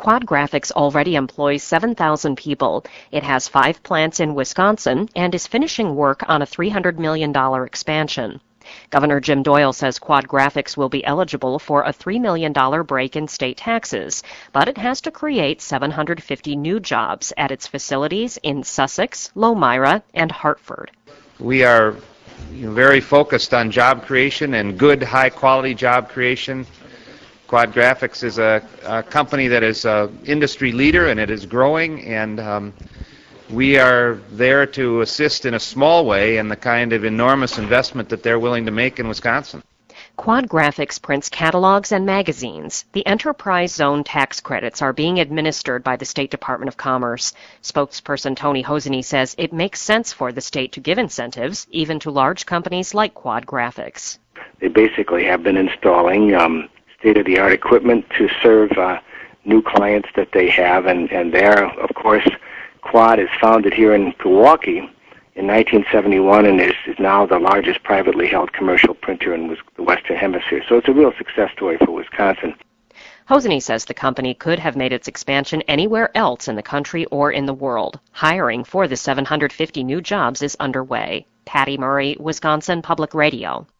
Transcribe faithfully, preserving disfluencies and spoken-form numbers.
Quad Graphics already employs seven thousand people. It has five plants in Wisconsin and is finishing work on a three hundred million dollars expansion. Governor Jim Doyle says Quad Graphics will be eligible for a three million dollars break in state taxes, but it has to create seven hundred fifty new jobs at its facilities in Sussex, Lomira, and Hartford. We are you know, very focused on job creation and good, high-quality job creation. Quad Graphics is a, a company that is an industry leader, and it is growing, and um, we are there to assist in a small way in the kind of enormous investment that they're willing to make in Wisconsin. Quad Graphics prints catalogs and magazines. The enterprise zone tax credits are being administered by the State Department of Commerce. Spokesperson Tony Hosany says it makes sense for the state to give incentives, even to large companies like Quad Graphics. They basically have been installing um, state-of-the-art equipment to serve uh, new clients that they have, and, and there, of course, Quad is founded here in Milwaukee in nineteen seventy-one and is, is now the largest privately held commercial printer in the Western Hemisphere. So it's a real success story for Wisconsin. Hosany says the company could have made its expansion anywhere else in the country or in the world. Hiring for the seven hundred fifty new jobs is underway. Patty Murray, Wisconsin Public Radio.